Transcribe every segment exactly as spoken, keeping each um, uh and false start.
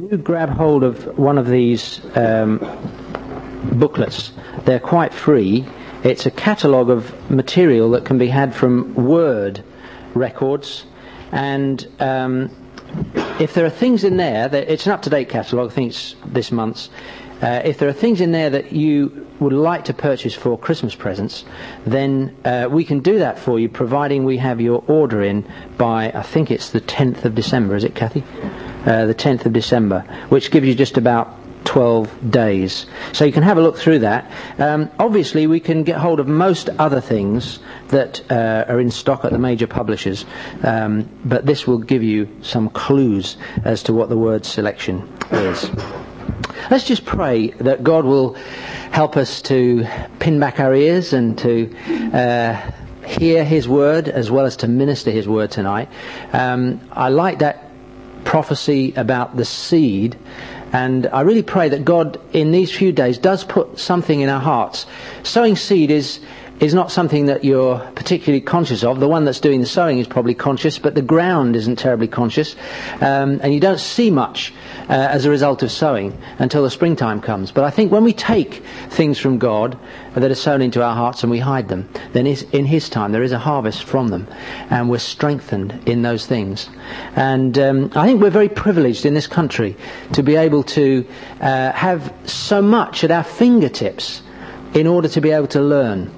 do grab hold of one of these um, booklets. They're quite free. It's a catalogue of material that can be had from Word records, and um, if there are things in there, that it's an up-to-date catalogue, I think it's this month's. Uh, if there are things in there that you would like to purchase for Christmas presents, then uh, we can do that for you, providing we have your order in by, I think it's the tenth of December, is it, Kathy? Uh, the tenth of December, which gives you just about twelve days. So you can have a look through that. Um, obviously, we can get hold of most other things that uh, are in stock at the major publishers, um, but this will give you some clues as to what the word selection is. Let's just pray that God will help us to pin back our ears and to uh, hear His word as well as to minister His word tonight. Um, I like that prophecy about the seed, and I really pray that God in these few days does put something in our hearts. Sowing seed is is not something that you're particularly conscious of. The one that's doing the sowing is probably conscious, but the ground isn't terribly conscious, um, and you don't see much uh, as a result of sowing until the springtime comes. But I think when we take things from God that are sown into our hearts and we hide them, then in His time there is a harvest from them, and we're strengthened in those things. And um, I think we're very privileged in this country to be able to uh, have so much at our fingertips in order to be able to learn.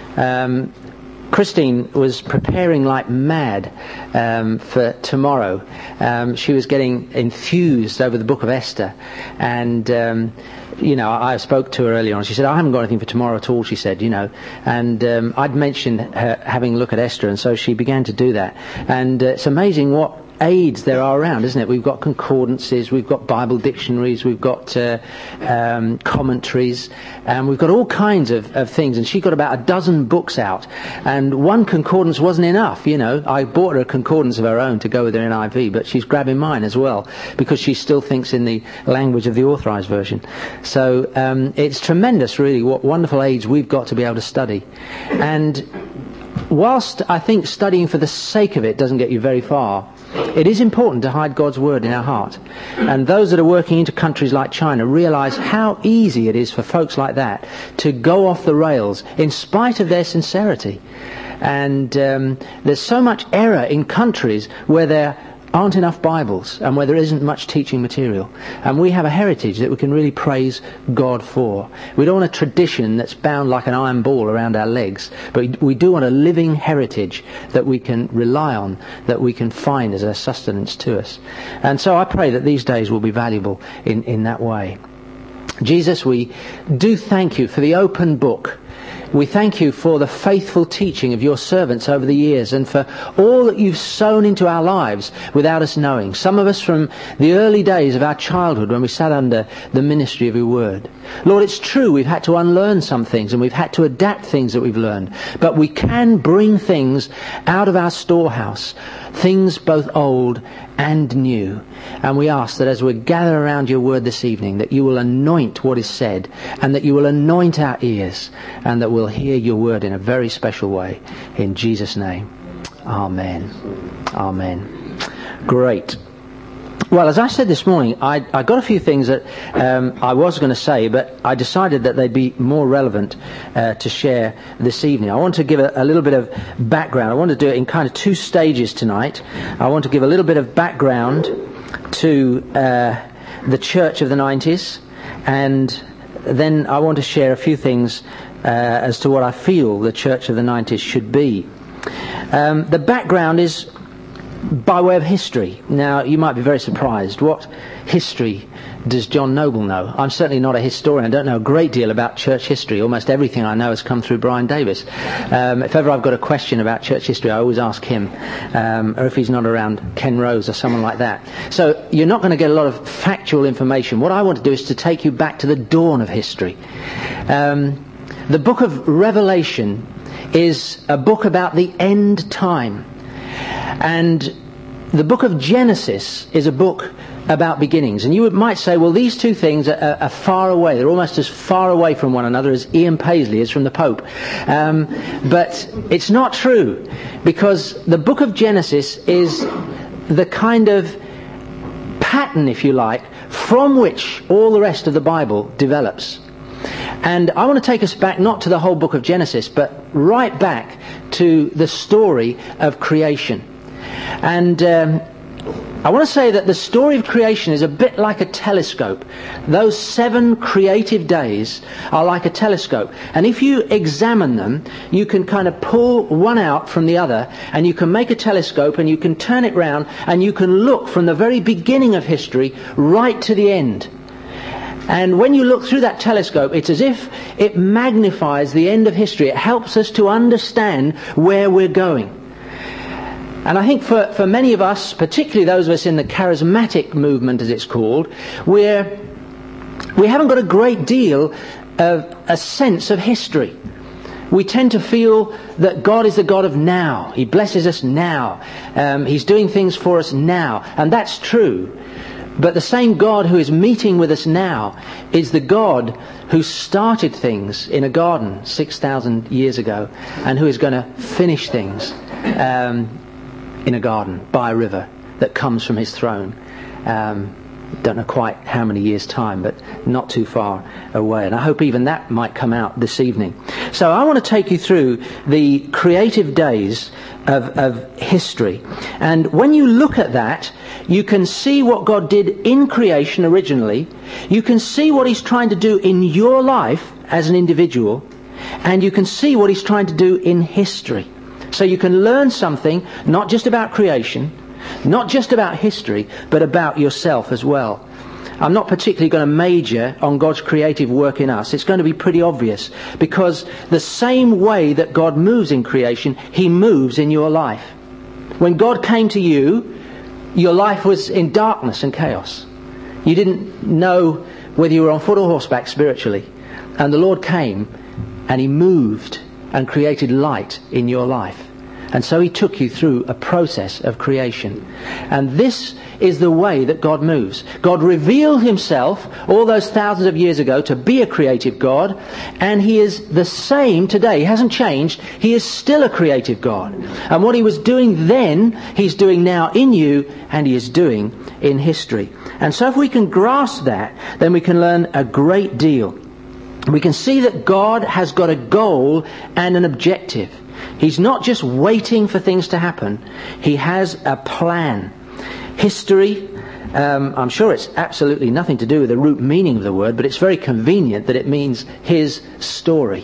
Um, Christine was preparing like mad um, for tomorrow. Um, she was getting enthused over the book of Esther, and um, you know, I spoke to her earlier on. She said, "I haven't got anything for tomorrow at all," she said, you know, and um, I'd mentioned her having a look at Esther, and so she began to do that. And uh, it's amazing what aids there are around, isn't it? We've got concordances, we've got Bible dictionaries, we've got uh, um, commentaries, and we've got all kinds of, of things. And she got about a dozen books out, and one concordance wasn't enough. You know, I bought her a concordance of her own to go with her N I V, but she's grabbing mine as well because she still thinks in the language of the Authorized Version. So um, it's tremendous, really, what wonderful aids we've got to be able to study. And whilst I think studying for the sake of it doesn't get you very far, it is important to hide God's word in our heart. And those that are working into countries like China realize how easy it is for folks like that to go off the rails in spite of their sincerity. And um, there's so much error in countries where there aren't enough Bibles and where there isn't much teaching material. And we have a heritage that we can really praise God for. We don't want a tradition that's bound like an iron ball around our legs, but we do want a living heritage that we can rely on, that we can find as a sustenance to us. And so I pray that these days will be valuable in, in that way. Jesus, we do thank you for the open book. We thank you for the faithful teaching of your servants over the years, and for all that you've sown into our lives without us knowing. Some of us from the early days of our childhood when we sat under the ministry of your word. Lord, it's true we've had to unlearn some things and we've had to adapt things that we've learned. But we can bring things out of our storehouse, things both old and new. And we ask that as we gather around your word this evening, that you will anoint what is said, and that you will anoint our ears, and that we'll hear your word in a very special way. In Jesus' name. Amen. Amen. Great. Well, as I said this morning, I, I got a few things that um, I was going to say, but I decided that they'd be more relevant uh, to share this evening. I want to give a, a little bit of background. I want to do it in kind of two stages tonight. I want to give a little bit of background to uh, the church of the nineties, and then I want to share a few things uh, as to what I feel the church of the nineties should be. Um, the background is by way of history. Now, you might be very surprised. What history does John Noble know? I'm certainly not a historian. I don't know a great deal about church history. Almost everything I know has come through Brian Davis. Um, if ever I've got a question about church history, I always ask him. Um, or if he's not around, Ken Rose or someone like that. So you're not going to get a lot of factual information. What I want to do is to take you back to the dawn of history. Um, the book of Revelation is a book about the end time. And the book of Genesis is a book about beginnings. And you might say, well, these two things are, are far away. They're almost as far away from one another as Ian Paisley is from the Pope. Um, but it's not true, because the book of Genesis is the kind of pattern, if you like, from which all the rest of the Bible develops. And I want to take us back not to the whole book of Genesis, but right back to the story of creation. And um, I want to say that the story of creation is a bit like a telescope. Those seven creative days are like a telescope. And if you examine them, you can kind of pull one out from the other, and you can make a telescope, and you can turn it round, and you can look from the very beginning of history right to the end. And when you look through that telescope, it's as if it magnifies the end of history. It helps us to understand where we're going. And I think for, for many of us, particularly those of us in the charismatic movement, as it's called, we're, we haven't got a great deal of a sense of history. We tend to feel that God is the God of now. He blesses us now. Um, he's doing things for us now. And that's true. But the same God who is meeting with us now is the God who started things in a garden six thousand years ago, and who is going to finish things um, in a garden by a river that comes from his throne. Um, don't know quite how many years' time, but not too far away. And I hope even that might come out this evening. So I want to take you through the creative days of, of history. And when you look at that, you can see what God did in creation originally. You can see what he's trying to do in your life as an individual. And you can see what he's trying to do in history. So you can learn something, not just about creation, not just about history, but about yourself as well. I'm not particularly going to major on God's creative work in us. It's going to be pretty obvious, because the same way that God moves in creation, he moves in your life. When God came to you, your life was in darkness and chaos. You didn't know whether you were on foot or horseback spiritually. And the Lord came and he moved and created light in your life. And so he took you through a process of creation. And this is the way that God moves. God revealed himself all those thousands of years ago to be a creative God, and he is the same today. He hasn't changed. He is still a creative God. And what he was doing then, he's doing now in you, and he is doing in history. And so if we can grasp that, then we can learn a great deal. We can see that God has got a goal and an objective. He's not just waiting for things to happen. He has a plan. History, um, I'm sure it's absolutely nothing to do with the root meaning of the word, but it's very convenient that it means his story.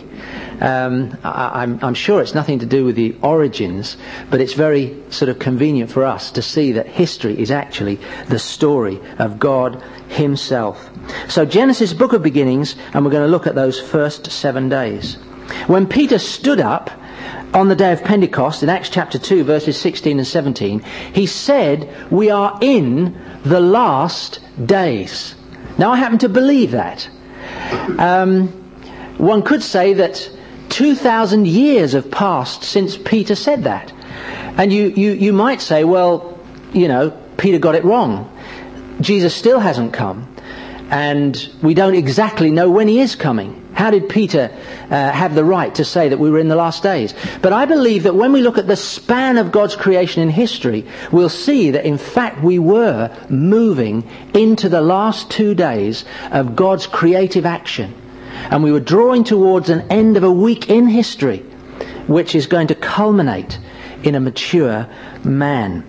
Um, I, I'm, I'm sure it's nothing to do with the origins, but it's very sort of convenient for us to see that history is actually the story of God himself. So Genesis, book of beginnings, and we're going to look at those first seven days. When Peter stood up on the day of Pentecost, in Acts chapter two, verses sixteen and seventeen, he said, "We are in the last days." Now, I happen to believe that. Um, one could say that two thousand years have passed since Peter said that. And you, you, you might say, well, you know, Peter got it wrong. Jesus still hasn't come. And we don't exactly know when he is coming. How did Peter uh, have the right to say that we were in the last days? But I believe that when we look at the span of God's creation in history, we'll see that in fact we were moving into the last two days of God's creative action. And we were drawing towards an end of a week in history, which is going to culminate in a mature man.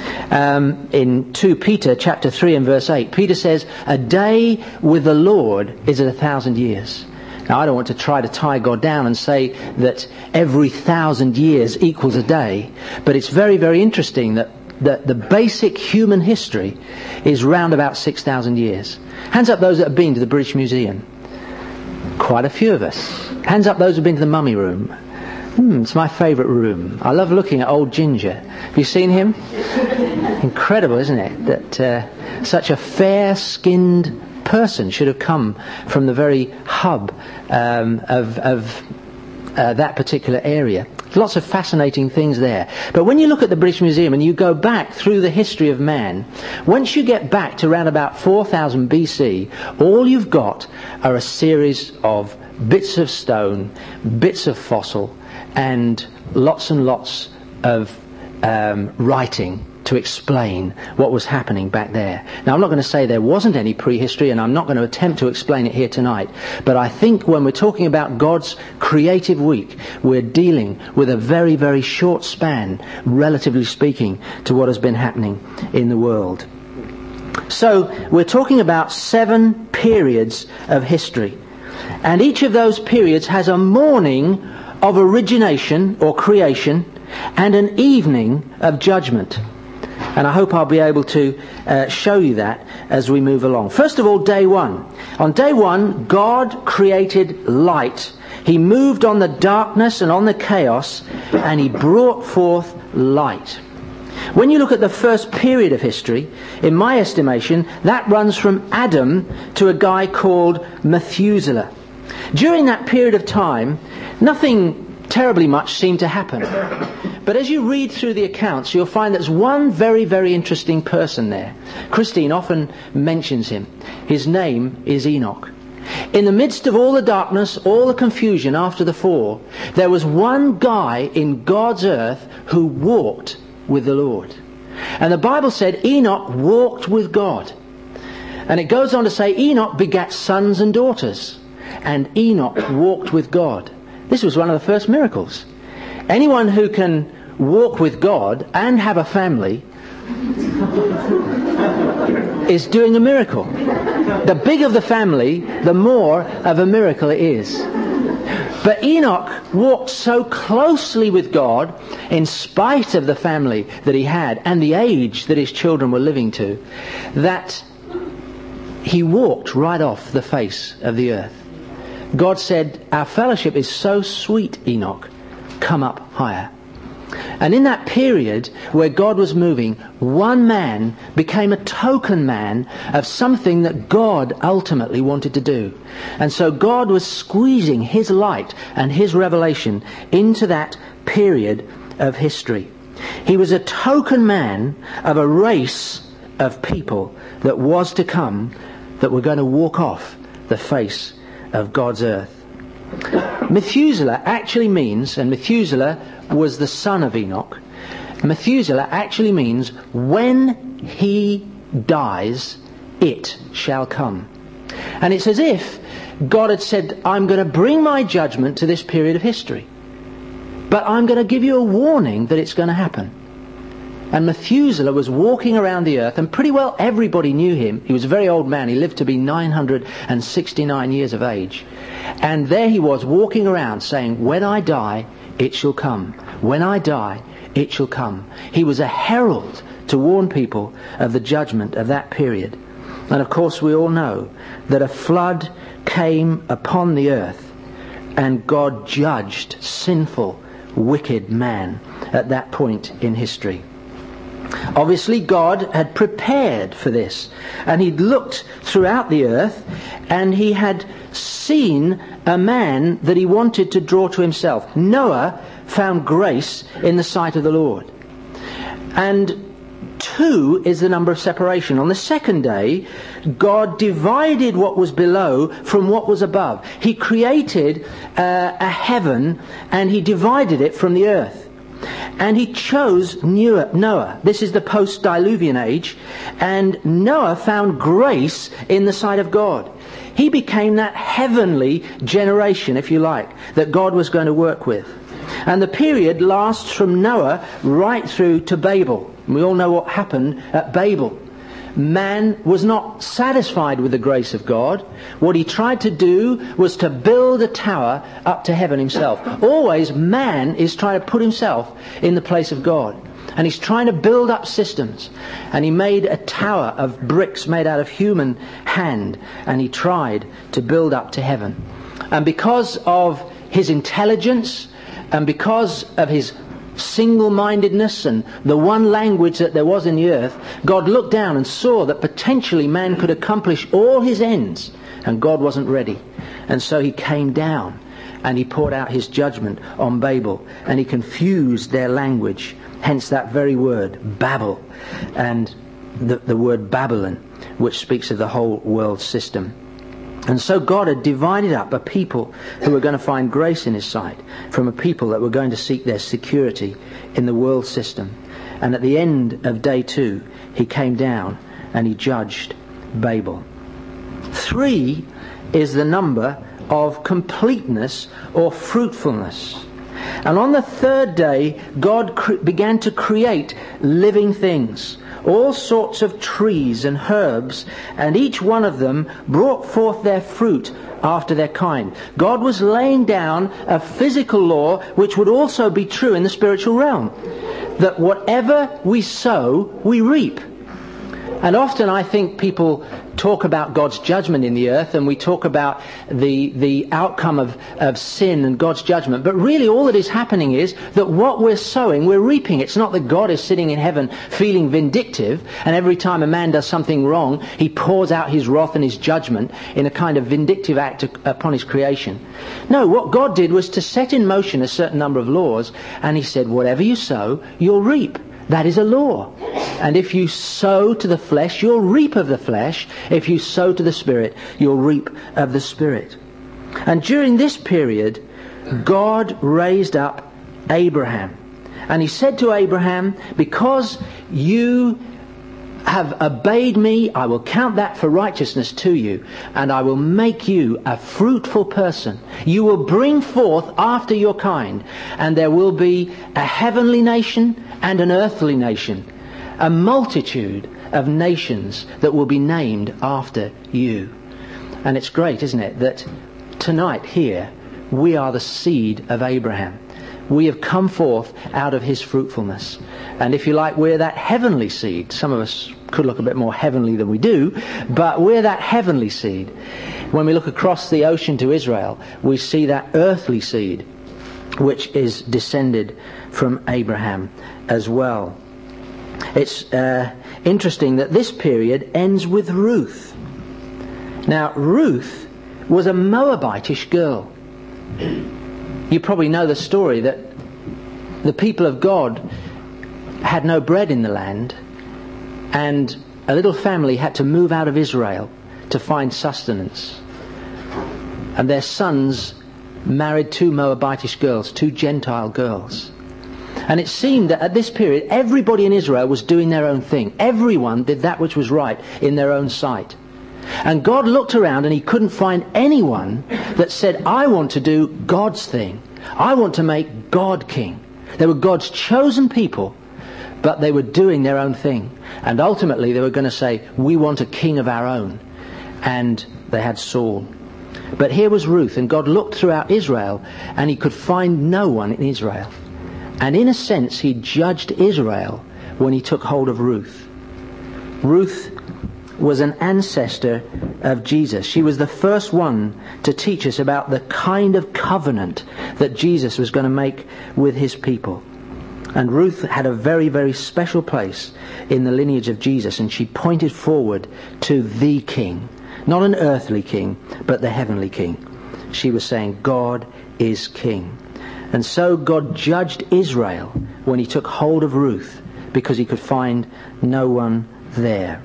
Um, in Second Peter chapter three and verse eight, Peter says, "A day with the Lord is as a thousand years." Now, I don't want to try to tie God down and say that every thousand years equals a day, but it's very, very interesting that the, the basic human history is round about six thousand years. Hands up those that have been to the British Museum. Quite a few of us. Hands up those who have been to the Mummy Room. Hmm, it's my favourite room. I love looking at old Ginger. Have you seen him? Incredible, isn't it? That uh, such a fair-skinned person should have come from the very hub um, of, of uh, that particular area. Lots of fascinating things there. But when you look at the British Museum and you go back through the history of man, once you get back to around about four thousand B C, all you've got are a series of bits of stone, bits of fossil, and lots and lots of um, writing to explain what was happening back there. Now, I'm not going to say there wasn't any prehistory, and I'm not going to attempt to explain it here tonight, but I think when we're talking about God's creative week, we're dealing with a very, very short span, relatively speaking, to what has been happening in the world. So, we're talking about seven periods of history, and each of those periods has a morning of origination or creation and an evening of judgment. And I hope I'll be able to uh, show you that as we move along. First of all, day one. On day one, God created light. He moved on the darkness and on the chaos, and he brought forth light. When you look at the first period of history, in my estimation, that runs from Adam to a guy called Methuselah. During that period of time, nothing terribly much seemed to happen. But as you read through the accounts, you'll find there's one very, very interesting person there. Christine often mentions him. His name is Enoch. In the midst of all the darkness, all the confusion after the fall, there was one guy in God's earth who walked with the Lord. And the Bible said Enoch walked with God. And it goes on to say Enoch begat sons and daughters. And Enoch walked with God. This was one of the first miracles. Anyone who can walk with God and have a family is doing a miracle. The bigger the family, the more of a miracle it is. But Enoch walked so closely with God, in spite of the family that he had and the age that his children were living to, that he walked right off the face of the earth. God said, our fellowship is so sweet, Enoch, come up higher. And in that period where God was moving, one man became a token man of something that God ultimately wanted to do. And so God was squeezing his light and his revelation into that period of history. He was a token man of a race of people that was to come, that were going to walk off the face of God's earth. Methuselah actually means, and Methuselah was the son of Enoch, Methuselah actually means when he dies, it shall come. And it's as if God had said, I'm going to bring my judgment to this period of history, but I'm going to give you a warning that it's going to happen. And Methuselah was walking around the earth, and pretty well everybody knew him. He was a very old man. He lived to be nine hundred sixty-nine years of age. And there he was walking around saying, when I die, it shall come. When I die, it shall come. He was a herald to warn people of the judgment of that period. And of course we all know that a flood came upon the earth, and God judged sinful, wicked man at that point in history. Obviously God had prepared for this, and he'd looked throughout the earth, and he had seen a man that he wanted to draw to himself. Noah found grace in the sight of the Lord. And two is the number of separation. On the second day, God divided what was below from what was above. He created uh, a heaven, and he divided it from the earth. And he chose Noah. This is the post-Diluvian age. And Noah found grace in the sight of God. He became that heavenly generation, if you like, that God was going to work with. And the period lasts from Noah right through to Babel. And we all know what happened at Babel. Man was not satisfied with the grace of God. What he tried to do was to build a tower up to heaven himself. Always man is trying to put himself in the place of God. And he's trying to build up systems. And he made a tower of bricks made out of human hand. And he tried to build up to heaven. And because of his intelligence, and because of his single-mindedness and the one language that there was in the earth, God looked down and saw that potentially man could accomplish all his ends, and God wasn't ready. And so he came down and he poured out his judgment on Babel, and he confused their language, hence that very word Babel, and the, the word Babylon, which speaks of the whole world system. And so God had divided up a people who were going to find grace in his sight from a people that were going to seek their security in the world system. And at the end of day two, he came down and he judged Babel. Three is the number of completeness or fruitfulness. And on the third day, God cre- began to create living things, all sorts of trees and herbs, and each one of them brought forth their fruit after their kind. God was laying down a physical law which would also be true in the spiritual realm, that whatever we sow, we reap. And often I think people talk about God's judgment in the earth, and we talk about the the outcome of, of sin and God's judgment. But really all that is happening is that what we're sowing, we're reaping. It's not that God is sitting in heaven feeling vindictive, and every time a man does something wrong, he pours out his wrath and his judgment in a kind of vindictive act upon his creation. No, what God did was to set in motion a certain number of laws, and he said, whatever you sow, you'll reap. That is a law. And if you sow to the flesh, you'll reap of the flesh. If you sow to the Spirit, you'll reap of the Spirit. And during this period, God raised up Abraham. And he said to Abraham, because you have obeyed me, I will count that for righteousness to you, and I will make you a fruitful person. You will bring forth after your kind, and there will be a heavenly nation and an earthly nation, a multitude of nations that will be named after you. And it's great, isn't it, that tonight here we are the seed of Abraham. We have come forth out of his fruitfulness. And if you like, we're that heavenly seed. Some of us could look a bit more heavenly than we do, but we're that heavenly seed. When we look across the ocean to Israel, we see that earthly seed, which is descended from Abraham as well. It's uh, interesting that this period ends with Ruth. Now, Ruth was a Moabitish girl. You probably know the story that the people of God had no bread in the land, and a little family had to move out of Israel to find sustenance. And their sons married two Moabitish girls, two Gentile girls. And it seemed that at this period, everybody in Israel was doing their own thing. Everyone did that which was right in their own sight. And God looked around and he couldn't find anyone that said, I want to do God's thing. I want to make God king. They were God's chosen people, but they were doing their own thing. And ultimately they were going to say, we want a king of our own. And they had Saul. But here was Ruth, and God looked throughout Israel and he could find no one in Israel. And in a sense he judged Israel when he took hold of Ruth. Ruth was an ancestor of Jesus. She was the first one to teach us about the kind of covenant that Jesus was going to make with his people. And Ruth had a very, very special place in the lineage of Jesus, and she pointed forward to the king. Not an earthly king, but the heavenly king. She was saying, God is king. And so God judged Israel when he took hold of Ruth, because he could find no one there.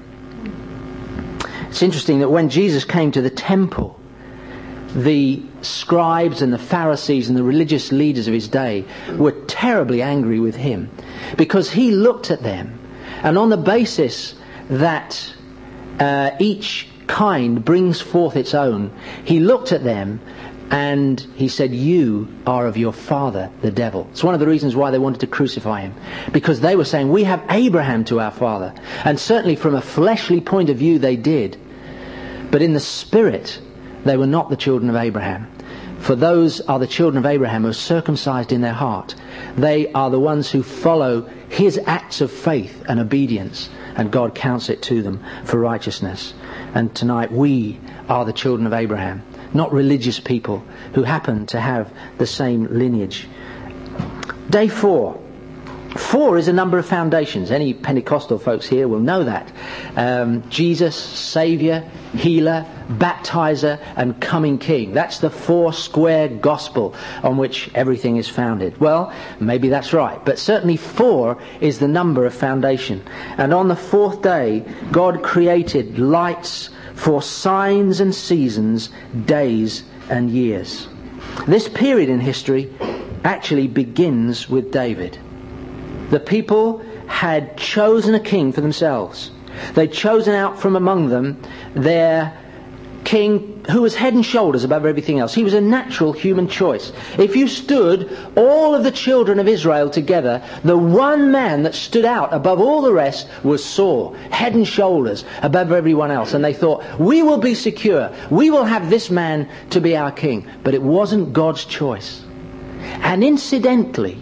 It's interesting that when Jesus came to the temple, the scribes and the Pharisees and the religious leaders of his day were terribly angry with him, because he looked at them, and on the basis that uh, each kind brings forth its own, he looked at them and he said, you are of your father, the devil. It's one of the reasons why they wanted to crucify him, because they were saying, we have Abraham to our father. And certainly from a fleshly point of view they did. But in the spirit, they were not the children of Abraham. For those are the children of Abraham who are circumcised in their heart. They are the ones who follow his acts of faith and obedience, and God counts it to them for righteousness. And tonight we are the children of Abraham, not religious people who happen to have the same lineage. Day four. Four is a number of foundations. Any Pentecostal folks here will know that. Um, Jesus, Saviour, Healer, Baptizer, and Coming King. That's the four square gospel on which everything is founded. Well, maybe that's right. But certainly four is the number of foundation. And on the fourth day, God created lights for signs and seasons, days and years. This period in history actually begins with David. The people had chosen a king for themselves. They'd chosen out from among them their king who was head and shoulders above everything else. He was a natural human choice. If you stood all of the children of Israel together, the one man that stood out above all the rest was Saul, head and shoulders above everyone else. And they thought, we will be secure. We will have this man to be our king. But it wasn't God's choice. And incidentally,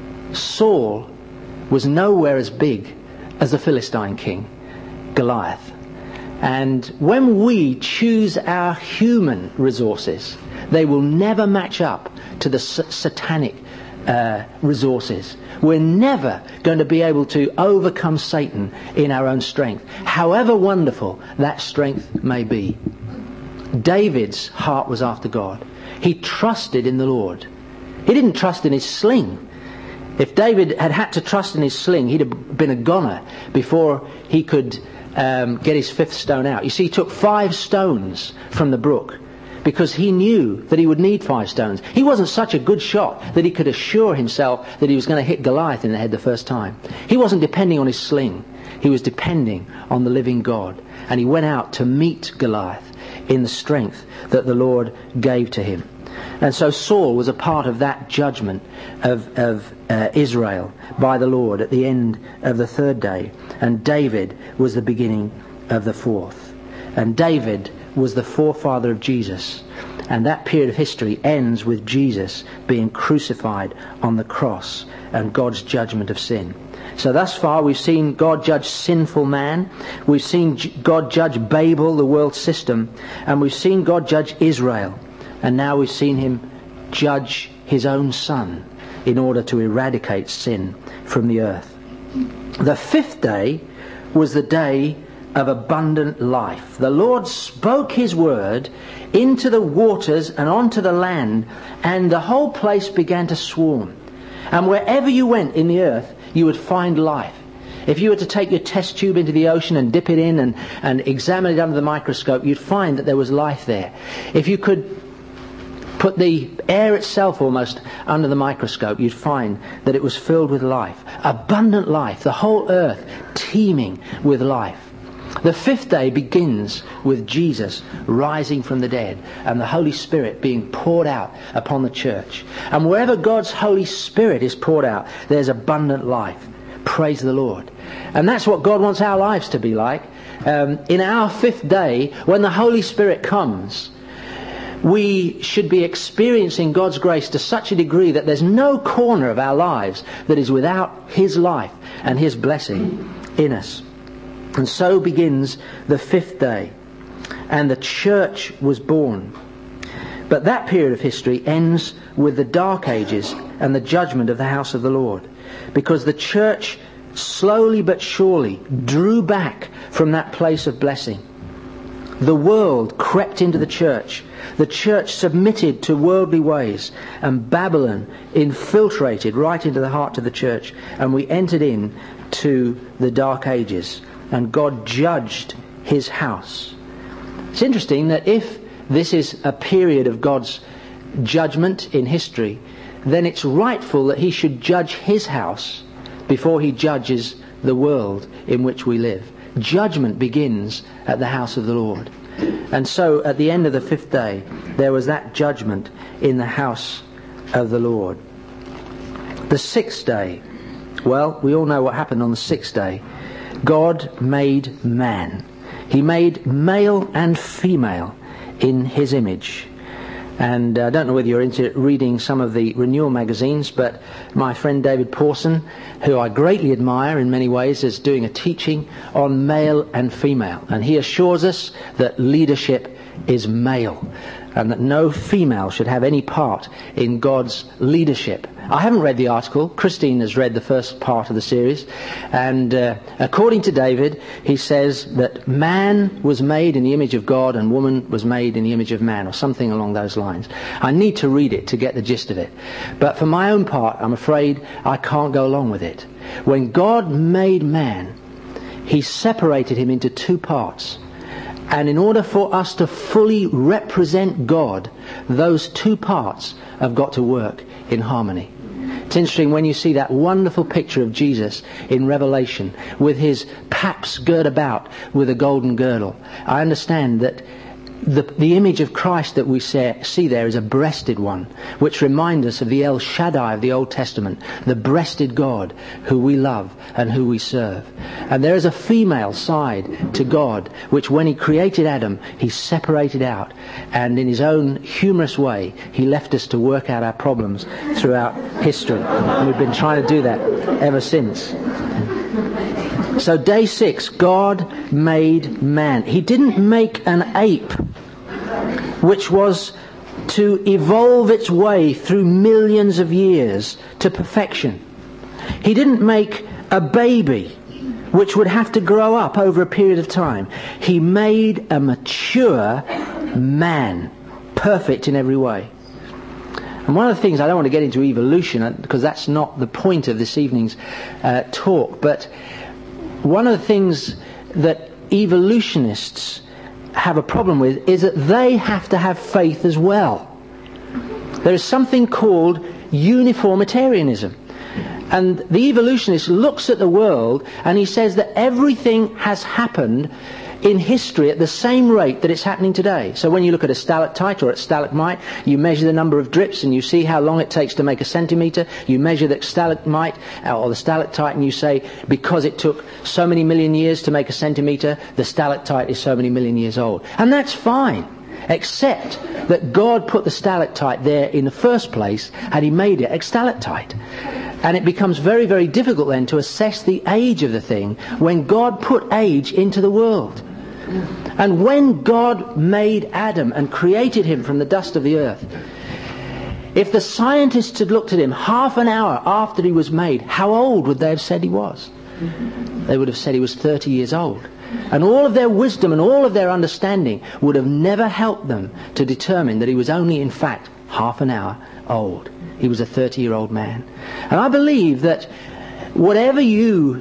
Saul was nowhere as big as the Philistine king, Goliath. And when we choose our human resources, they will never match up to the s- satanic uh, resources. We're never going to be able to overcome Satan in our own strength, however wonderful that strength may be. David's heart was after God. He trusted in the Lord. He didn't trust in his sling. If David had had to trust in his sling, he'd have been a goner before he could um, get his fifth stone out. You see, he took five stones from the brook because he knew that he would need five stones. He wasn't such a good shot that he could assure himself that he was going to hit Goliath in the head the first time. He wasn't depending on his sling. He was depending on the living God. And he went out to meet Goliath in the strength that the Lord gave to him. And so Saul was a part of that judgment of, of uh, Israel by the Lord at the end of the third day. And David was the beginning of the fourth. And David was the forefather of Jesus. And that period of history ends with Jesus being crucified on the cross and God's judgment of sin. So thus far we've seen God judge sinful man, we've seen God judge Babel, the world system, and we've seen God judge Israel. And now we've seen him judge his own son in order to eradicate sin from the earth. The fifth day was the day of abundant life. The Lord spoke his word into the waters and onto the land, and the whole place began to swarm. And wherever you went in the earth, you would find life. If you were to take your test tube into the ocean and dip it in and, and examine it under the microscope, you'd find that there was life there. If you could put the air itself almost under the microscope, you'd find that it was filled with life. Abundant life. The whole earth teeming with life. The fifth day begins with Jesus rising from the dead and the Holy Spirit being poured out upon the church. And wherever God's Holy Spirit is poured out, there's abundant life. Praise the Lord. And that's what God wants our lives to be like. Um, in our fifth day, when the Holy Spirit comes, we should be experiencing God's grace to such a degree that there's no corner of our lives that is without His life and His blessing in us. And so begins the fifth day. And the church was born. But that period of history ends with the Dark Ages and the judgment of the house of the Lord. Because the church slowly but surely drew back from that place of blessing. The world crept into the church. The church submitted to worldly ways, and Babylon infiltrated right into the heart of the church, and we entered in to the Dark Ages, and God judged His house. It's interesting that if this is a period of God's judgment in history, then it's rightful that He should judge His house before He judges the world in which we live. Judgment begins at the house of the Lord. And so at the end of the fifth day, there was that judgment in the house of the Lord. The sixth day, well, we all know what happened on the sixth day. God made man. He made male and female in His image. And uh, I don't know whether you're into reading some of the Renewal magazines, but my friend David Pawson, who I greatly admire in many ways, is doing a teaching on male and female. And he assures us that leadership is male and that no female should have any part in God's leadership. I haven't read the article. Christine has read the first part of the series. And uh, according to David, he says that man was made in the image of God and woman was made in the image of man, or something along those lines. I need to read it to get the gist of it. But for my own part, I'm afraid I can't go along with it. When God made man, He separated him into two parts. And in order for us to fully represent God, those two parts have got to work in harmony. It's interesting when you see that wonderful picture of Jesus in Revelation with his paps girt about with a golden girdle. I understand that the, the image of Christ that we say, see there is a breasted one, which reminds us of the El Shaddai of the Old Testament, the breasted God who we love and who we serve. And there is a female side to God, which when he created Adam, he separated out. And in his own humorous way, he left us to work out our problems throughout history. And we've been trying to do that ever since. So day six, God made man. He didn't make an ape, which was to evolve its way through millions of years to perfection. He didn't make a baby, which would have to grow up over a period of time. He made a mature man, perfect in every way. And one of the things, I don't want to get into evolution, because that's not the point of this evening's uh, talk, but one of the things that evolutionists have a problem with is that they have to have faith as well. There is something called uniformitarianism. And the evolutionist looks at the world and he says that everything has happened in history at the same rate that it's happening today. So when you look at a stalactite or a stalagmite, you measure the number of drips and you see how long it takes to make a centimetre. You measure the stalagmite or the stalactite and you say, because it took so many million years to make a centimetre, the stalactite is so many million years old. And that's fine, except that God put the stalactite there in the first place and he made it a stalactite. And it becomes very, very difficult then to assess the age of the thing when God put age into the world. And when God made Adam and created him from the dust of the earth, if the scientists had looked at him half an hour after he was made, how old would they have said he was? They would have said he was thirty years old. And all of their wisdom and all of their understanding would have never helped them to determine that he was only in fact half an hour old. He was a thirty-year-old man. And I believe that whatever you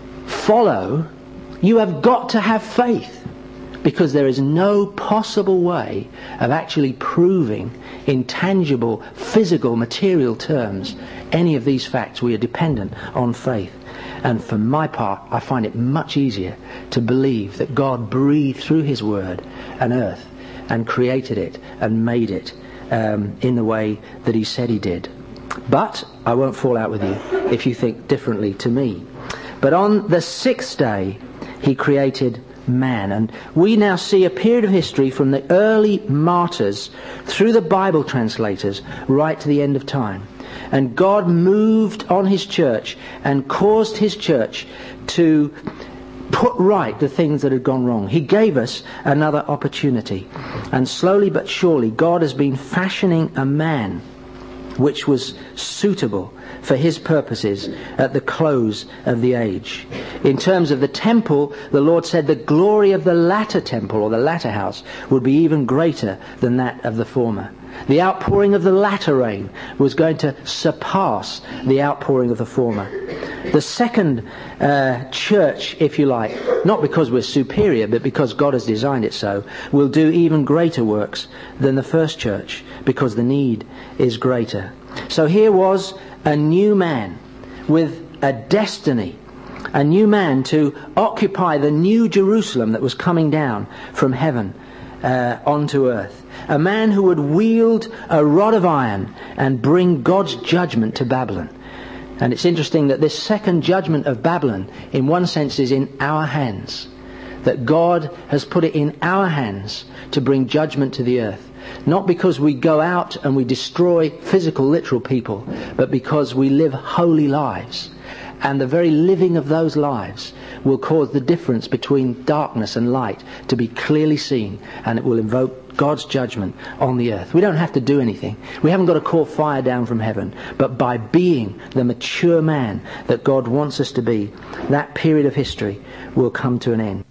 follow, you have got to have faith. Because there is no possible way of actually proving in tangible, physical, material terms any of these facts. We are dependent on faith. And for my part, I find it much easier to believe that God breathed through his word an earth and created it and made it um, in the way that he said he did. But I won't fall out with you if you think differently to me. But on the sixth day, he created man. And we now see a period of history from the early martyrs through the Bible translators right to the end of time. And God moved on his church and caused his church to put right the things that had gone wrong. He gave us another opportunity. And slowly but surely God has been fashioning a man which was suitable for his purposes at the close of the age. In terms of the temple, the Lord said the glory of the latter temple, or the latter house, would be even greater than that of the former. The outpouring of the latter rain was going to surpass the outpouring of the former. The second uh, church, if you like, not because we're superior, but because God has designed it so, will do even greater works than the first church, because the need is greater. So here was a new man with a destiny, a new man to occupy the new Jerusalem that was coming down from heaven uh, onto earth. A man who would wield a rod of iron and bring God's judgment to Babylon. And it's interesting that this second judgment of Babylon, in one sense, is in our hands. That God has put it in our hands to bring judgment to the earth. Not because we go out and we destroy physical, literal people, but because we live holy lives. And the very living of those lives will cause the difference between darkness and light to be clearly seen, and it will invoke God's judgment on the earth. We don't have to do anything. We haven't got to call fire down from heaven. But by being the mature man that God wants us to be, that period of history will come to an end.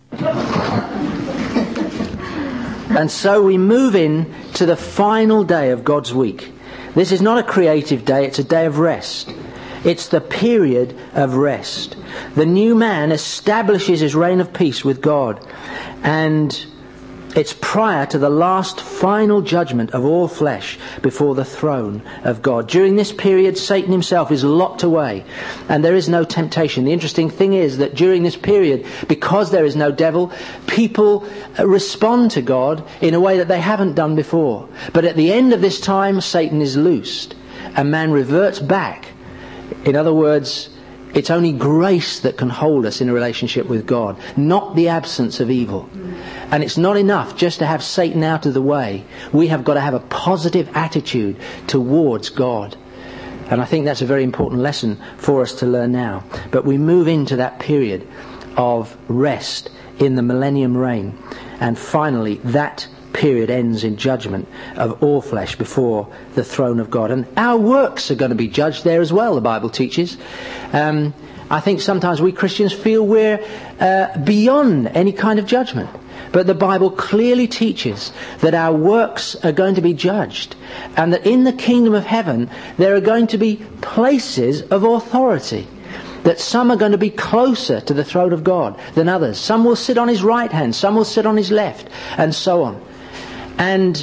And so we move in to the final day of God's week. This is not a creative day, it's a day of rest. It's the period of rest. The new man establishes his reign of peace with God. And It's prior to the last final judgment of all flesh before the throne of God. During this period, Satan himself is locked away and there is no temptation. The interesting thing is that during this period, because there is no devil, people respond to God in a way that they haven't done before. But at the end of this time, Satan is loosed and man reverts back. In other words, it's only grace that can hold us in a relationship with God, not the absence of evil. And it's not enough just to have Satan out of the way. We have got to have a positive attitude towards God. And I think that's a very important lesson for us to learn now. But we move into that period of rest in the millennium reign. And finally, that period ends in judgment of all flesh before the throne of God. And our works are going to be judged there as well, the Bible teaches. Um, I think sometimes we Christians feel we're uh, beyond any kind of judgment. But the Bible clearly teaches that our works are going to be judged. And that in the kingdom of heaven, there are going to be places of authority. That some are going to be closer to the throne of God than others. Some will sit on his right hand, some will sit on his left, and so on. And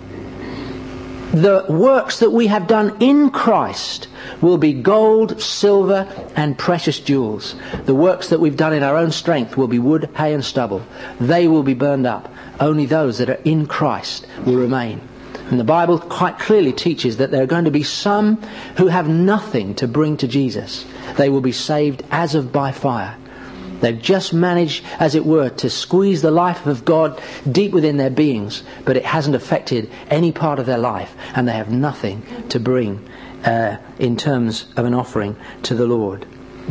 the works that we have done in Christ will be gold, silver, and precious jewels. The works that we've done in our own strength will be wood, hay, and stubble. They will be burned up. Only those that are in Christ will remain. And the Bible quite clearly teaches that there are going to be some who have nothing to bring to Jesus. They will be saved as of by fire. They've just managed, as it were, to squeeze the life of God deep within their beings, but it hasn't affected any part of their life, and they have nothing to bring uh, in terms of an offering to the Lord.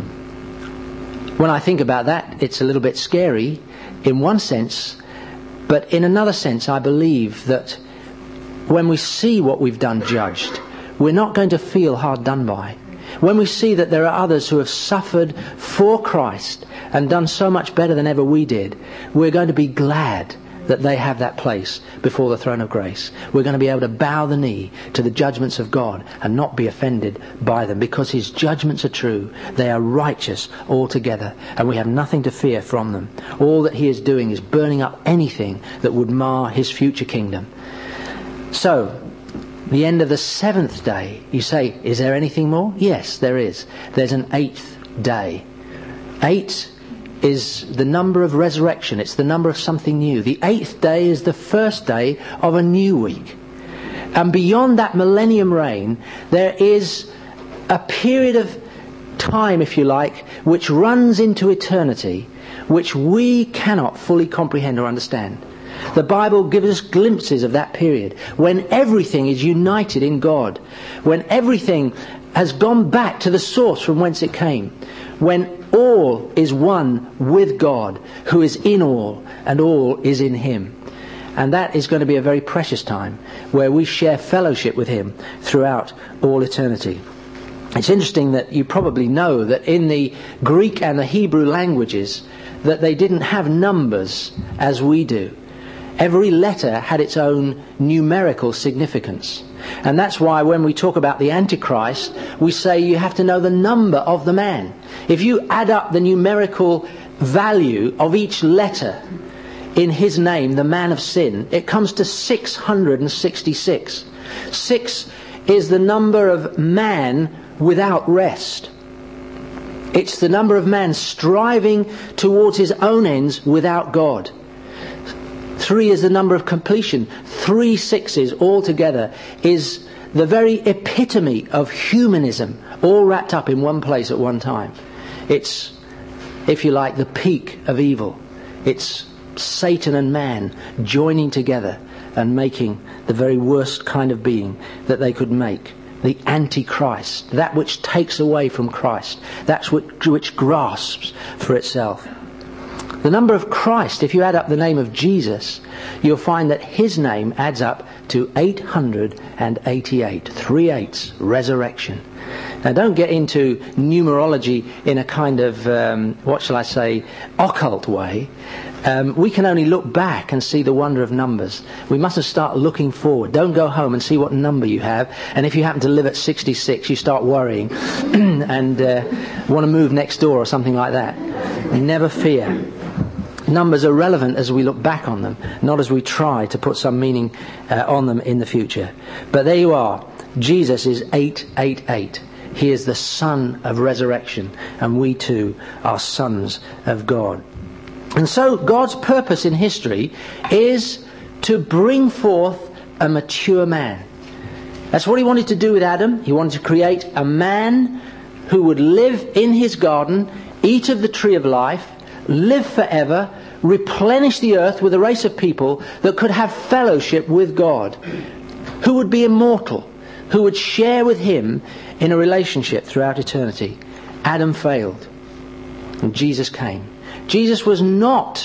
When I think about that, it's a little bit scary in one sense, but in another sense, I believe that when we see what we've done judged, we're not going to feel hard done by. When we see that there are others who have suffered for Christ and done so much better than ever we did, we're going to be glad that they have that place before the throne of grace. We're going to be able to bow the knee to the judgments of God and not be offended by them, because his judgments are true. They are righteous altogether, and we have nothing to fear from them. All that he is doing is burning up anything that would mar his future kingdom. So, the end of the seventh day, you say, is there anything more? Yes, there is. There's an eighth day. Eight is the number of resurrection. It's the number of something new. The eighth day is the first day of a new week. And beyond that millennium reign, there is a period of time, if you like, which runs into eternity, which we cannot fully comprehend or understand. The Bible gives us glimpses of that period when everything is united in God, when everything has gone back to the source from whence it came, when all is one with God, who is in all, and all is in him. And that is going to be a very precious time where we share fellowship with him throughout all eternity. It's interesting that you probably know that in the Greek and the Hebrew languages that they didn't have numbers as we do. Every letter had its own numerical significance. And that's why when we talk about the Antichrist, we say you have to know the number of the man. If you add up the numerical value of each letter in his name, the man of sin, it comes to six hundred sixty-six. Six is the number of man without rest. It's the number of man striving towards his own ends without God. Three is the number of completion. Three sixes altogether is the very epitome of humanism, all wrapped up in one place at one time. It's, if you like, the peak of evil. It's Satan and man joining together and making the very worst kind of being that they could make. The Antichrist, that which takes away from Christ, that's which, which grasps for itself. The number of Christ, if you add up the name of Jesus, you'll find that his name adds up to eight hundred eighty-eight. Three eights, resurrection. Now don't get into numerology in a kind of, um, what shall I say, occult way. Um, we can only look back and see the wonder of numbers. We mustn't start looking forward. Don't go home and see what number you have. And if you happen to live at sixty-six, you start worrying and uh, want to move next door or something like that. Never fear. numbers are relevant as we look back on them, not as we try to put some meaning uh, on them in the future. But there you are. Jesus is eight eight eight. He is the Son of resurrection, and we too are sons of God. And so God's purpose in history is to bring forth a mature man. That's what he wanted to do with Adam. He wanted to create a man who would live in his garden, eat of the tree of life, live forever, replenish the earth with a race of people that could have fellowship with God, who would be immortal, who would share with him in a relationship throughout eternity. Adam failed, and Jesus came. Jesus was not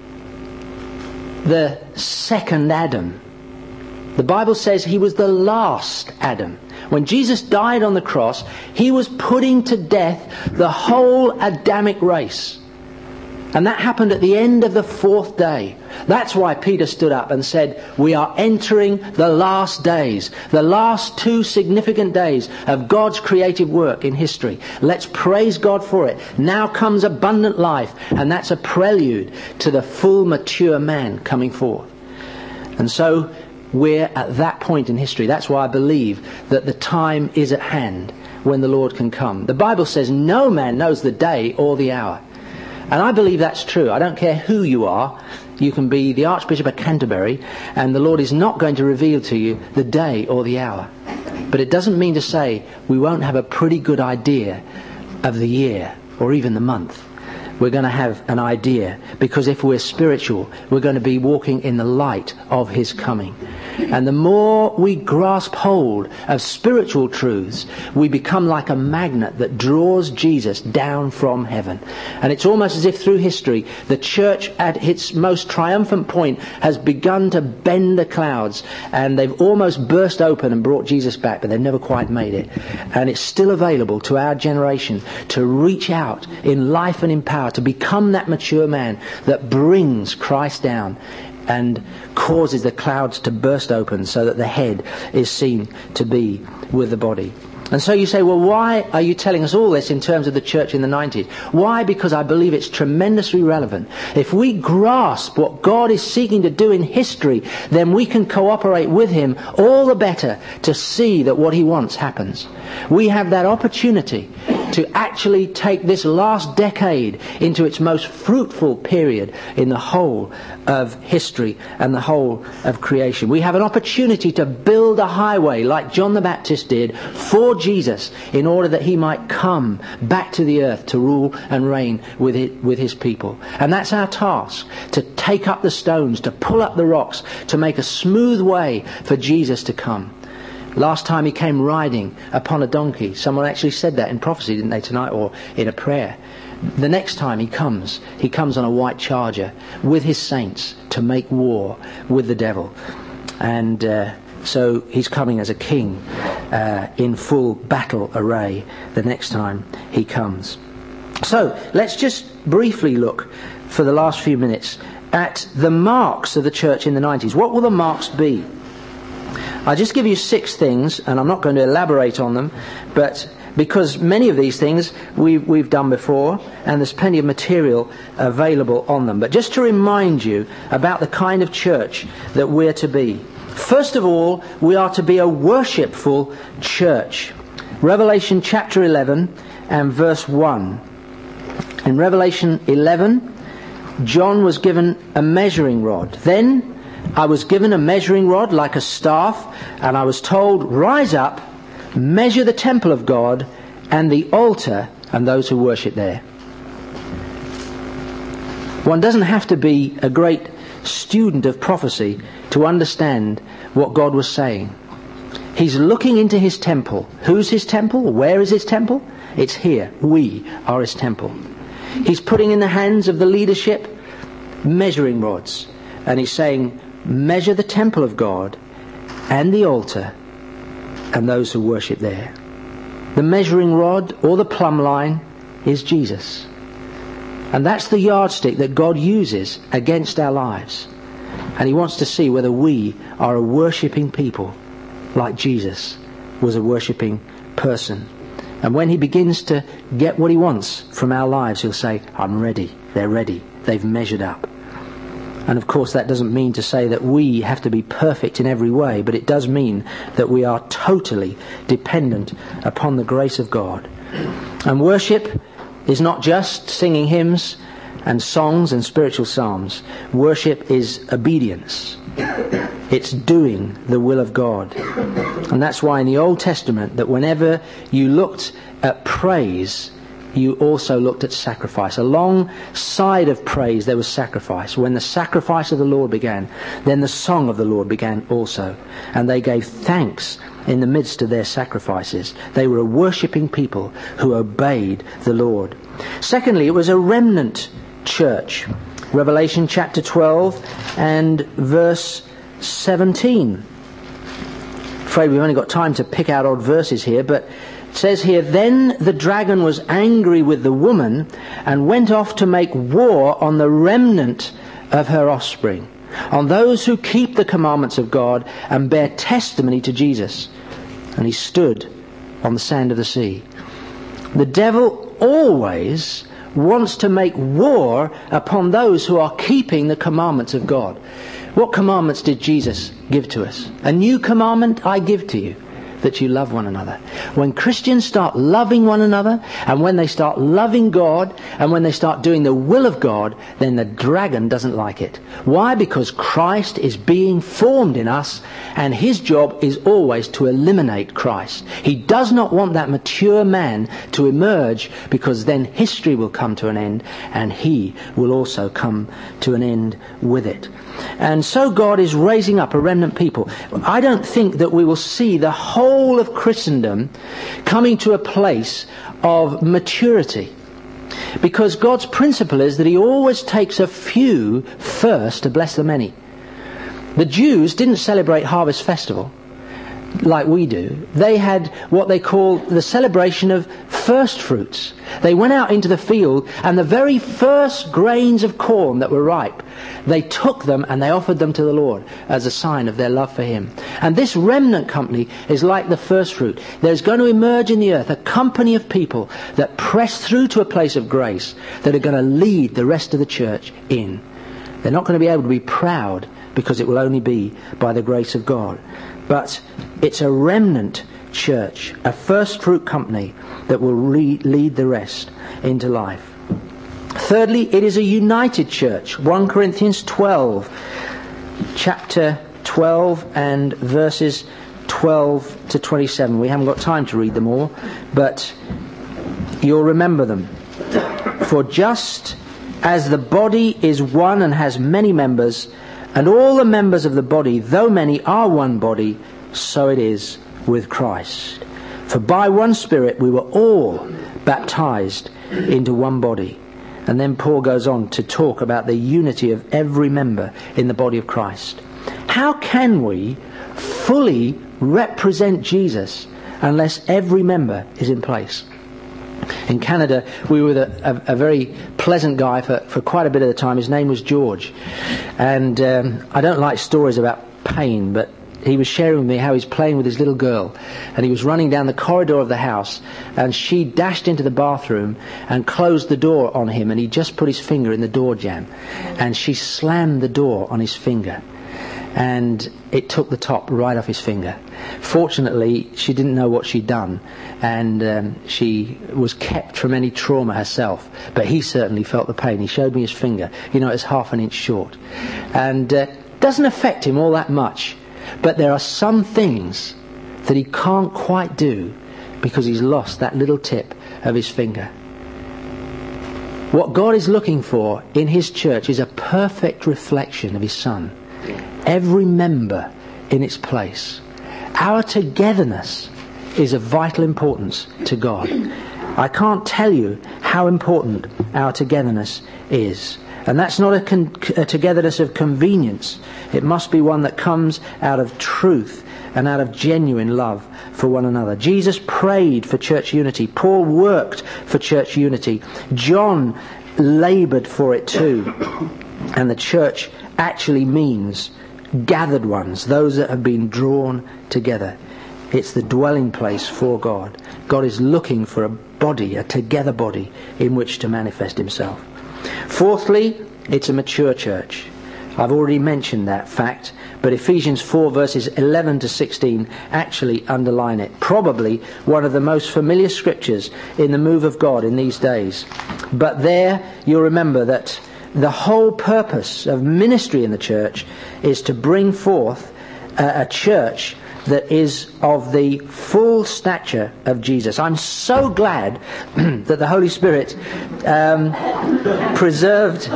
the second Adam. The Bible says he was the last Adam. When Jesus died on the cross, he was putting to death the whole Adamic race. And that happened at the end of the fourth day. That's why Peter stood up and said, we are entering the last days, the last two significant days of God's creative work in history. Let's praise God for it. Now comes abundant life, and that's a prelude to the full mature man coming forth. And so we're at that point in history. That's why I believe that the time is at hand when the Lord can come. The Bible says no man knows the day or the hour. And I believe that's true. I don't care who you are. You can be the Archbishop of Canterbury, and the Lord is not going to reveal to you the day or the hour. But it doesn't mean to say we won't have a pretty good idea of the year or even the month. We're going to have an idea, because if we're spiritual, we're going to be walking in the light of his coming. And the more we grasp hold of spiritual truths, we become like a magnet that draws Jesus down from heaven. And it's almost as if through history, the church at its most triumphant point has begun to bend the clouds, and they've almost burst open and brought Jesus back, but they've never quite made it. And it's still available to our generation to reach out in life and in power, to become that mature man that brings Christ down and causes the clouds to burst open so that the head is seen to be with the body. And so you say, well, why are you telling us all this in terms of the church in the nineties? Why? Because I believe it's tremendously relevant. If we grasp what God is seeking to do in history, then we can cooperate with him all the better to see that what he wants happens. We have that opportunity to actually take this last decade into its most fruitful period in the whole of history and the whole of creation. We have an opportunity to build a highway like John the Baptist did for Jesus, in order that he might come back to the earth to rule and reign with it, with his people. And that's our task, to take up the stones, to pull up the rocks, to make a smooth way for Jesus to come. Last time he came riding upon a donkey. Someone actually said that in prophecy, didn't they, tonight, or in a prayer. The next time he comes, he comes on a white charger with his saints to make war with the devil. And uh, so he's coming as a king uh, in full battle array the next time he comes. So let's just briefly look for the last few minutes at the marks of the church in the nineties. What will the marks be? I'll just give you six things, and I'm not going to elaborate on them, but because many of these things we, we've done before, and there's plenty of material available on them. But just to remind you about the kind of church that we're to be. First of all, we are to be a worshipful church. Revelation chapter eleven and verse one. In Revelation eleven, John was given a measuring rod. Then I was given a measuring rod like a staff, and I was told, rise up, measure the temple of God and the altar and those who worship there. One doesn't have to be a great student of prophecy to understand what God was saying. He's looking into his temple. Who's his temple? Where is his temple? It's here. We are his temple. He's putting in the hands of the leadership measuring rods, and he's saying, measure the temple of God and the altar and those who worship there. The measuring rod or the plumb line is Jesus. And that's the yardstick that God uses against our lives. And he wants to see whether we are a worshipping people like Jesus was a worshipping person. And when he begins to get what he wants from our lives, he'll say, I'm ready. They're ready. They've measured up. And of course that doesn't mean to say that we have to be perfect in every way, but it does mean that we are totally dependent upon the grace of God. And worship is not just singing hymns and songs and spiritual psalms. Worship is obedience. It's doing the will of God. And that's why in the Old Testament, that whenever you looked at praise, you also looked at sacrifice. Alongside of praise there was sacrifice. When the sacrifice of the Lord began, then the song of the Lord began also. And they gave thanks in the midst of their sacrifices. They were a worshipping people who obeyed the Lord. Secondly, it was a remnant church. Revelation chapter twelve and verse seventeen. I'm afraid we've only got time to pick out odd verses here, but it says here, "Then the dragon was angry with the woman and went off to make war on the remnant of her offspring, on those who keep the commandments of God and bear testimony to Jesus. And he stood on the sand of the sea." The devil always wants to make war upon those who are keeping the commandments of God. What commandments did Jesus give to us? "A new commandment I give to you, that you love one another." When Christians start loving one another, and when they start loving God, and when they start doing the will of God, then the dragon doesn't like it. Why? Because Christ is being formed in us, and his job is always to eliminate Christ. He does not want that mature man to emerge, because then history will come to an end, and he will also come to an end with it. And so God is raising up a remnant people. I don't think that we will see the whole of Christendom coming to a place of maturity, because God's principle is that he always takes a few first to bless the many. The Jews didn't celebrate Harvest Festival like we do. They had what they call the celebration of first fruits. They went out into the field, and the very first grains of corn that were ripe, they took them and they offered them to the Lord as a sign of their love for him. And this remnant company is like the first fruit. There's going to emerge in the earth a company of people that press through to a place of grace, that are going to lead the rest of the church in. They're not going to be able to be proud, because it will only be by the grace of God. But it's a remnant church, a first fruit company that will re- lead the rest into life. Thirdly, it is a united church. First Corinthians twelve, chapter twelve and verses twelve to twenty-seven. We haven't got time to read them all, but you'll remember them. "For just as the body is one and has many members, and all the members of the body, though many, are one body, so it is with Christ. For by one Spirit we were all baptized into one body." And then Paul goes on to talk about the unity of every member in the body of Christ. How can we fully represent Jesus unless every member is in place? In Canada, we were with a, a, a very pleasant guy for, for quite a bit of the time. His name was George. And um, I don't like stories about pain, but he was sharing with me how he's playing with his little girl, and he was running down the corridor of the house, and she dashed into the bathroom and closed the door on him, and he just put his finger in the door jamb, and she slammed the door on his finger, and it took the top right off his finger. Fortunately, she didn't know what she'd done, and um, she was kept from any trauma herself, but he certainly felt the pain. He showed me his finger. You know, it's half an inch short, and uh, doesn't affect him all that much. But there are some things that he can't quite do because he's lost that little tip of his finger. What God is looking for in his church is a perfect reflection of his Son. Every member in its place. Our togetherness is of vital importance to God. I can't tell you how important our togetherness is. And that's not a, con- a togetherness of convenience. It must be one that comes out of truth and out of genuine love for one another. Jesus prayed for church unity. Paul worked for church unity. John laboured for it too. And the church actually means gathered ones, those that have been drawn together. It's the dwelling place for God. God is looking for a body, a together body, in which to manifest himself. Fourthly, it's a mature church. I've already mentioned that fact, but Ephesians four verses eleven to sixteen actually underline it. Probably one of the most familiar scriptures in the move of God in these days. But there you'll remember that the whole purpose of ministry in the church is to bring forth a, a church that is of the full stature of Jesus. I'm so glad that the Holy Spirit um, preserved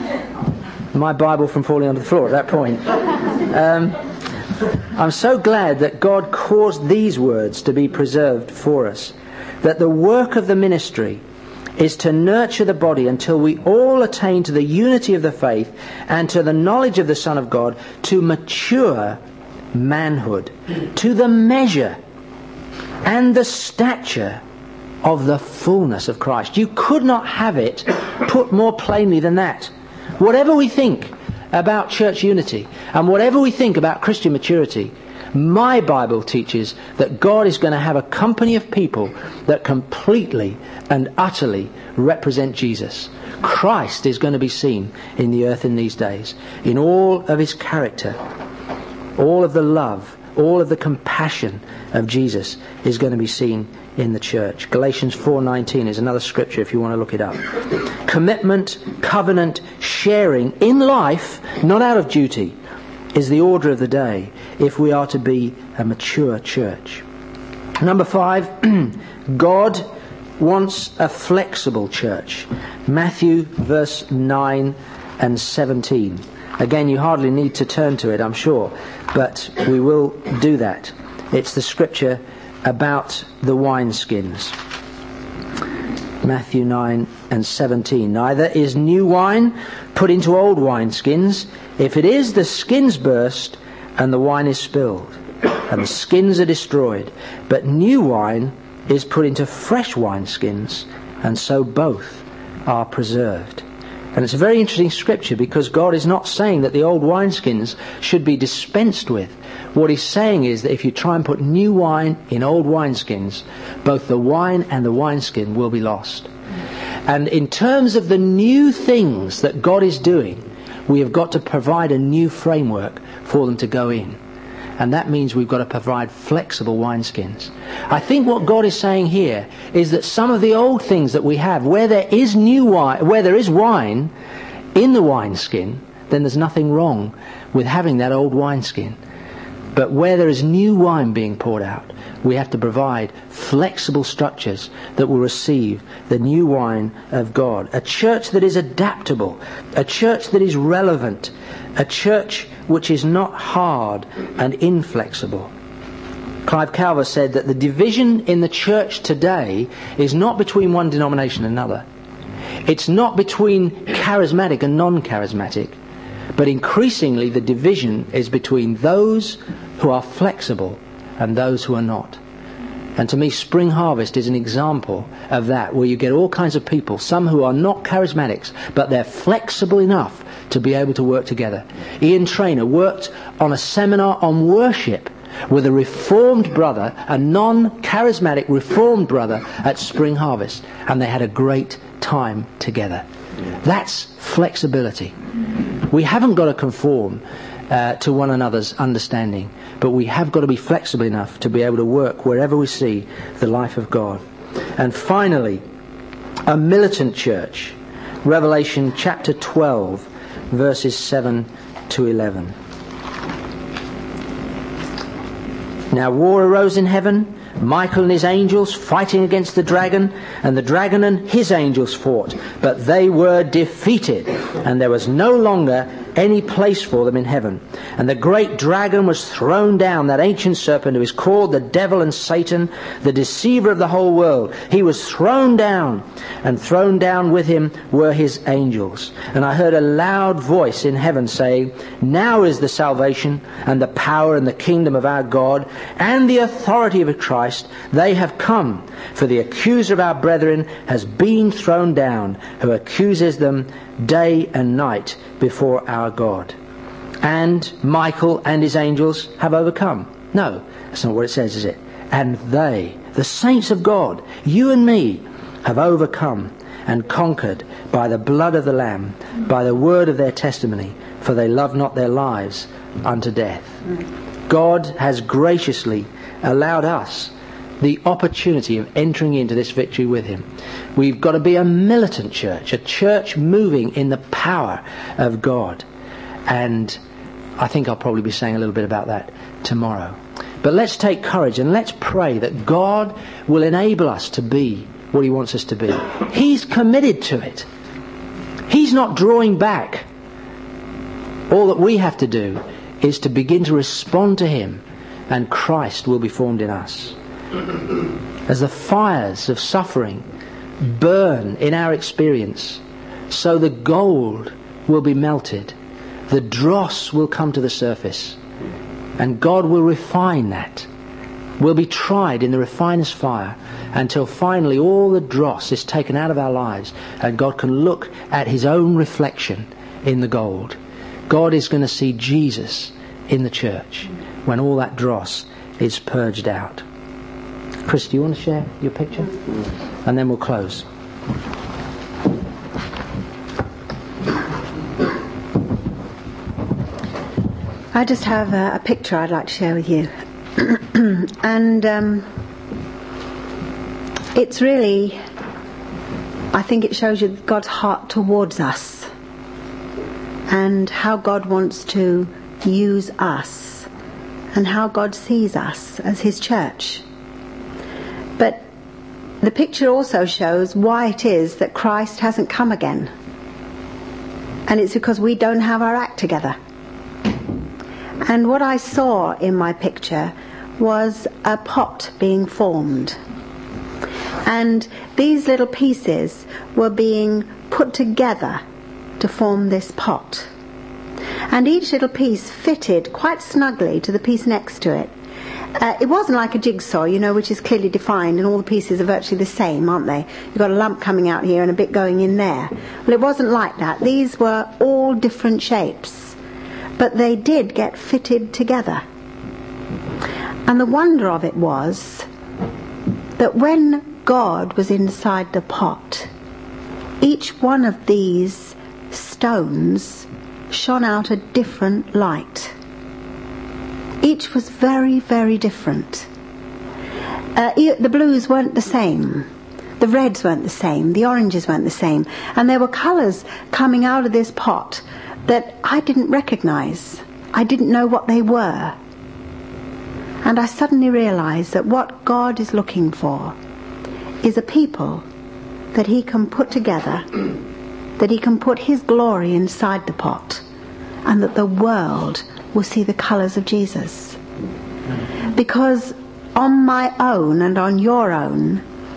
my Bible from falling onto the floor at that point. Um, I'm so glad that God caused these words to be preserved for us. That the work of the ministry is to nurture the body until we all attain to the unity of the faith and to the knowledge of the Son of God, to mature manhood, to the measure and the stature of the fullness of Christ. You could not have it put more plainly than that. Whatever we think about church unity and whatever we think about Christian maturity, my Bible teaches that God is going to have a company of people that completely and utterly represent Jesus. Christ is going to be seen in the earth in these days, in all of his character. All of the love, all of the compassion of Jesus is going to be seen in the church. Galatians four nineteen is another scripture if you want to look it up. Commitment, covenant, sharing in life, not out of duty, is the order of the day if we are to be a mature church. Number five, God wants a flexible church. Matthew verse nine and seventeen. Again, you hardly need to turn to it, I'm sure, but we will do that. It's the scripture about the wineskins. Matthew nine and seventeen. Neither is new wine put into old wineskins. If it is, the skins burst, and the wine is spilled, and the skins are destroyed. But new wine is put into fresh wineskins, and so both are preserved. And it's a very interesting scripture, because God is not saying that the old wineskins should be dispensed with. What he's saying is that if you try and put new wine in old wineskins, both the wine and the wineskin will be lost. And in terms of the new things that God is doing, we have got to provide a new framework for them to go in. And that means we've got to provide flexible wineskins. I think what God is saying here is that some of the old things that we have, where there is new wine, where there is wine in the wineskin, then there's nothing wrong with having that old wineskin. But where there is new wine being poured out, we have to provide flexible structures that will receive the new wine of God. A church that is adaptable, a church that is relevant, a church which is not hard and inflexible. Clive Calver said that the division in the church today is not between one denomination and another. It's not between charismatic and non-charismatic, but increasingly the division is between those who are flexible and those who are not. And to me, Spring Harvest is an example of that, where you get all kinds of people, some who are not charismatics, but they're flexible enough to be able to work together. Ian Trainer worked on a seminar on worship with a reformed brother, a non-charismatic reformed brother at Spring Harvest, and they had a great time together. That's flexibility. We haven't got to conform uh, to one another's understanding, but we have got to be flexible enough to be able to work wherever we see the life of God. And finally, a militant church. Revelation chapter twelve, verses seven to eleven. Now war arose in heaven, Michael and his angels fighting against the dragon, and the dragon and his angels fought, but they were defeated, and there was no longer any place for them in heaven. And the great dragon was thrown down, that ancient serpent who is called the devil and Satan, the deceiver of the whole world. He was thrown down, and thrown down with him were his angels. And I heard a loud voice in heaven saying, now is the salvation and the power and the kingdom of our God and the authority of Christ. They have come, for the accuser of our brethren has been thrown down, who accuses them day and night before our God. And Michael and his angels have overcome. No, that's not what it says, is it? And they, the saints of God, you and me, have overcome and conquered by the blood of the Lamb, by the word of their testimony, for they love not their lives unto death. God has graciously allowed us the opportunity of entering into this victory with him. We've got to be a militant church, a church moving in the power of God. And I think I'll probably be saying a little bit about that tomorrow. But let's take courage and let's pray that God will enable us to be what he wants us to be. He's committed to it. He's not drawing back. All that we have to do is to begin to respond to him, and Christ will be formed in us. As the fires of suffering burn in our experience, so the gold will be melted, the dross will come to the surface, and God will refine that. We'll be tried in the refiner's fire until finally all the dross is taken out of our lives and God can look at his own reflection in the gold. God is going to see Jesus in the church when all that dross is purged out. Chris, do you want to share your picture? And then we'll close. I just have a, a picture I'd like to share with you. and um, it's really, I think it shows you God's heart towards us and how God wants to use us and how God sees us as his church. But the picture also shows why it is that Christ hasn't come again. And it's because we don't have our act together. And what I saw in my picture was a pot being formed. And these little pieces were being put together to form this pot. And each little piece fitted quite snugly to the piece next to it. Uh, it wasn't like a jigsaw, you know, which is clearly defined and all the pieces are virtually the same, aren't they? You've got a lump coming out here and a bit going in there. Well, it wasn't like that. These were all different shapes. But they did get fitted together. And the wonder of it was that when God was inside the pot, each one of these stones shone out a different light. Each was very, very different. Uh, the blues weren't the same. The reds weren't the same. The oranges weren't the same. And there were colours coming out of this pot that I didn't recognise. I didn't know what they were. And I suddenly realised that what God is looking for is a people that he can put together, that he can put his glory inside the pot, and that the world will see the colours of Jesus. Because on my own and on your own,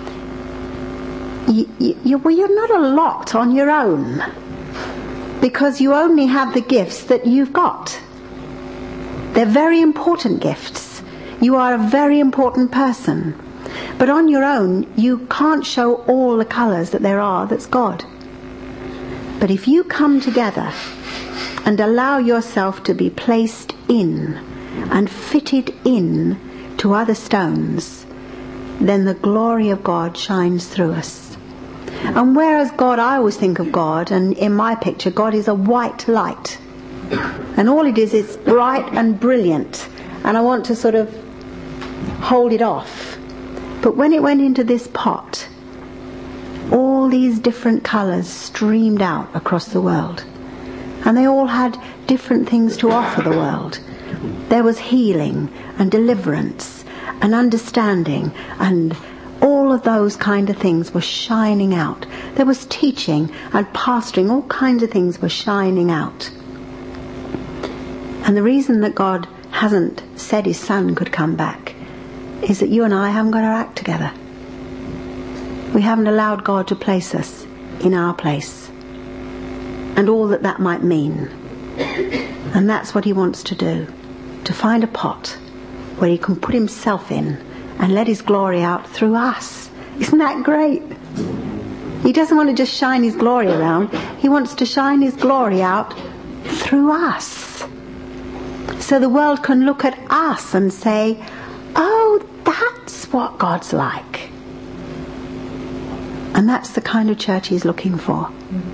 you, you, well, you're not a lot on your own. Because you only have the gifts that you've got. They're very important gifts. You are a very important person. But on your own, you can't show all the colours that there are that's God. But if you come together and allow yourself to be placed in and fitted in to other stones, then the glory of God shines through us. And whereas God, I always think of God, and in my picture, God is a white light. And all it is is bright and brilliant. And I want to sort of hold it off. But when it went into this pot, all these different colours streamed out across the world. And they all had different things to offer the world. There was healing and deliverance and understanding, and all of those kind of things were shining out. There was teaching and pastoring, all kinds of things were shining out. And the reason that God hasn't said his son could come back is that you and I haven't got our act together. We haven't allowed God to place us in our place. And all that that might mean. And that's what he wants to do. To find a pot where he can put himself in and let his glory out through us. Isn't that great? He doesn't want to just shine his glory around. He wants to shine his glory out through us. So the world can look at us and say, oh, that's what God's like. And that's the kind of church he's looking for.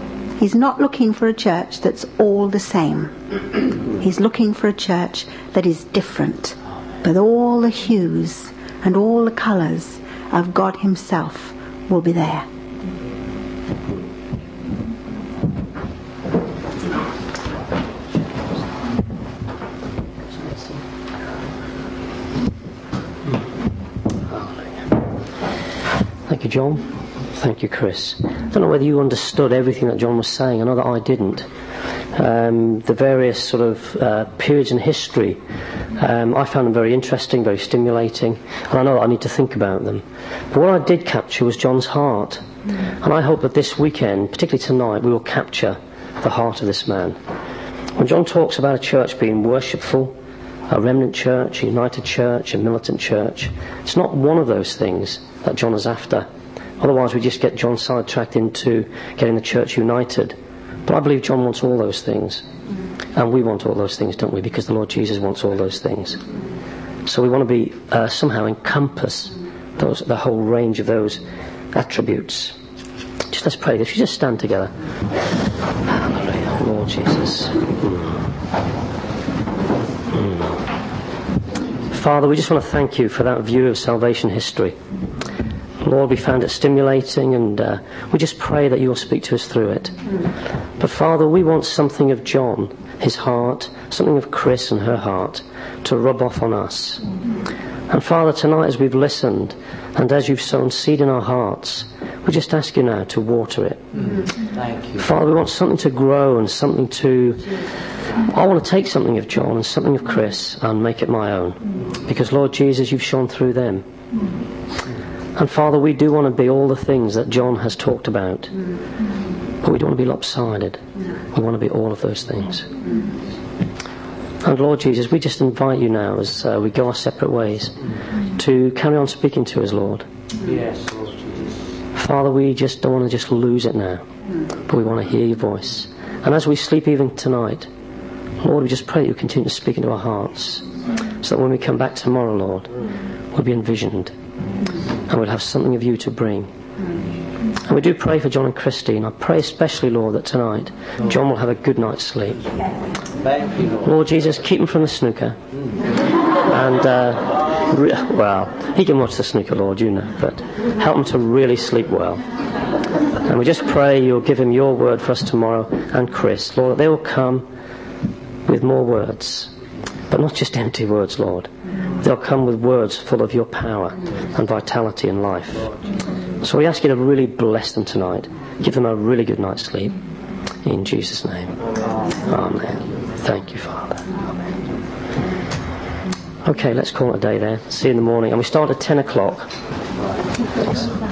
He's not looking for a church that's all the same. He's looking for a church that is different, with all the hues and all the colours of God himself will be there. Thank you, John. Thank you, Chris. I don't know whether you understood everything that John was saying. I know that I didn't. Um, the various sort of uh, periods in history, um, I found them very interesting, very stimulating, and I know that I need to think about them. But what I did capture was John's heart. And I hope that this weekend, particularly tonight, we will capture the heart of this man. When John talks about a church being worshipful, a remnant church, a united church, a militant church, it's not one of those things that John is after. Otherwise we just get John sidetracked into getting the church united. But I believe John wants all those things. And we want all those things, don't we? Because the Lord Jesus wants all those things. So we want to be uh, somehow encompass those, the whole range of those attributes. Just let's pray. If you just stand together. Hallelujah. Lord Jesus. Mm. Mm. Father, we just want to thank you for that view of salvation history. Lord, we found it stimulating, and uh, we just pray that you will speak to us through it. But Father, we want something of John, his heart, something of Chris and her heart, to rub off on us. And Father, tonight as we've listened, and as you've sown seed in our hearts, we just ask you now to water it. Thank you. Father, we want something to grow and something to... I want to take something of John and something of Chris and make it my own. Because, Lord Jesus, you've shone through them. And Father, we do want to be all the things that John has talked about. But we don't want to be lopsided. We want to be all of those things. And Lord Jesus, we just invite you now as uh, we go our separate ways to carry on speaking to us, Lord. Yes, Lord Jesus. Father, we just don't want to just lose it now. But we want to hear your voice. And as we sleep even tonight, Lord, we just pray that you continue to speak into our hearts. So that when we come back tomorrow, Lord, we'll be envisioned. And we'll have something of you to bring. And we do pray for John and Christy, and I pray especially, Lord, that tonight John will have a good night's sleep. Thank you, Lord. Lord Jesus, keep him from the snooker. And, uh, re- well, he can watch the snooker, Lord, you know, but help him to really sleep well. And we just pray you'll give him your word for us tomorrow, and Chris, Lord, that they will come with more words, but not just empty words, Lord. They'll come with words full of your power and vitality and life. So we ask you to really bless them tonight. Give them a really good night's sleep. In Jesus' name. Amen. Thank you, Father. Amen. Okay, let's call it a day there. See you in the morning. And we start at ten o'clock. Thanks.